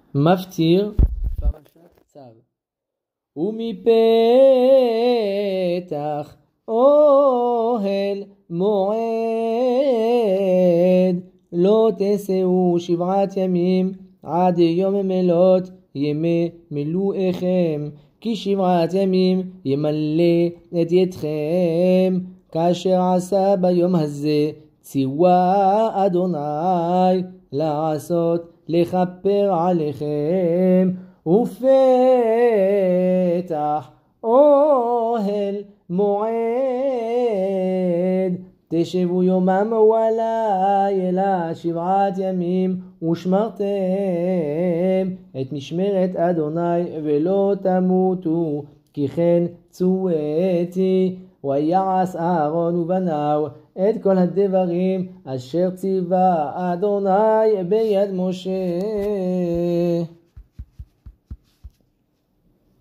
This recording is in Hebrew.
מפטיר פרשת צו. ומפתח אוהל מועד לא תסעו 7 ימים עד יום מלות ימי מילואיכם, כי 7 ימים ימלא את ידכם, כאשר עשה ביום הזה ציווה אדוני לעשות לכפר עליכם. ופתח אוהל מועד תשבו יומם ולילה 7 ימים, ושמרתם את משמרת אדוני ולא תמותו, כי כן צוויתי. ויעש אהרון ובניו את כל הדברים אשר ציווה אדוני ביד משה.